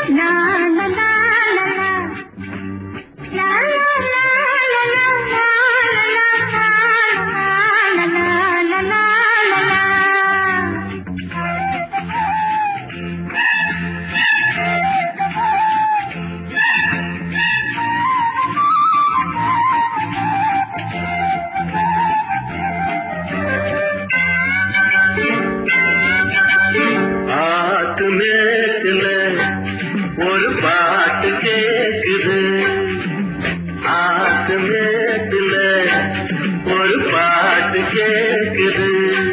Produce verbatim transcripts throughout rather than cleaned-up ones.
ஒரு பாட்டு கேக்குது ஆத்து மேட்டுல ஒரு பாட்டு கேக்குது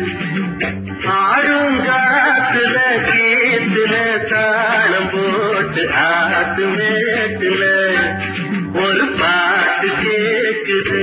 ஆடும் காத்துல கீத்துல தாளம் போட்டு ஆத்து மேட்டுல ஒரு பாட்டு கேக்குது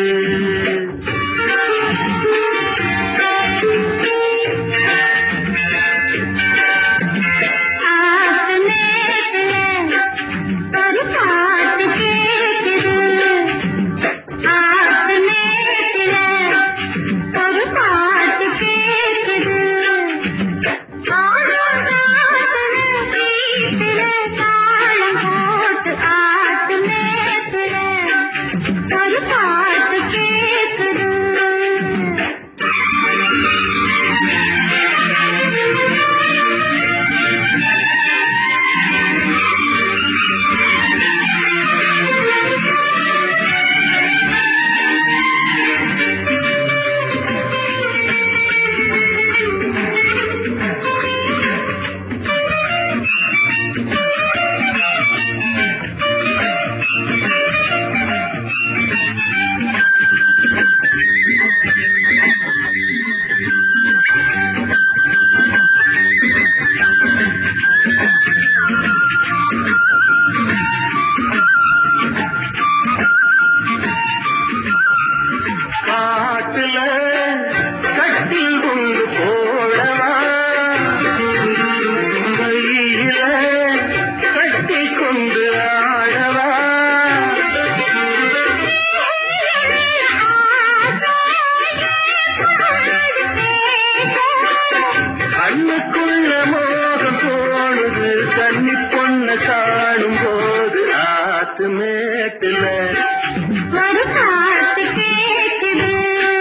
கண்ணுக்குள்ள மோகம் போனது கண்ணி பொண்ண காணும் போது ஆத்து மேட்டுல ஒரு பாட்டு கேக்குது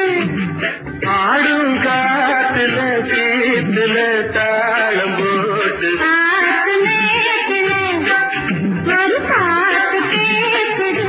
ஆடும் காத்துல கீத்துல தாளம் போட்டு ஆத்து மேட்டுல ஒரு பாட்டு கேக்குது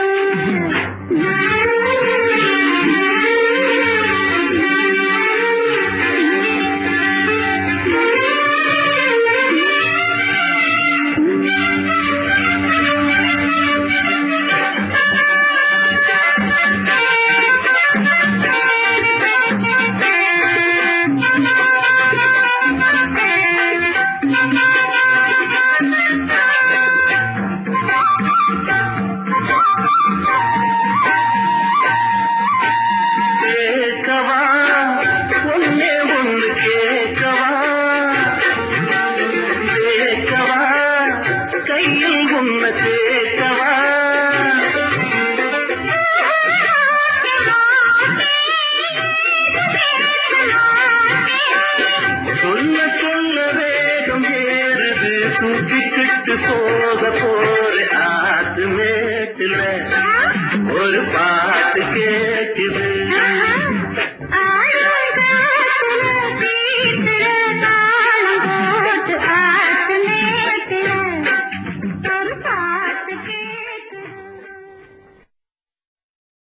கேட்கவா ஒன்னே ஒன்று கேட்கவா கேட்கவா கையில் உன்னை கேட்கவா சொல்ல சொல்ல வேகம் ஏறுது தூக்கிக்கிட்டு போக போற ஆத்து மேட்டுல ஒரு பாட்டு கேட்குது.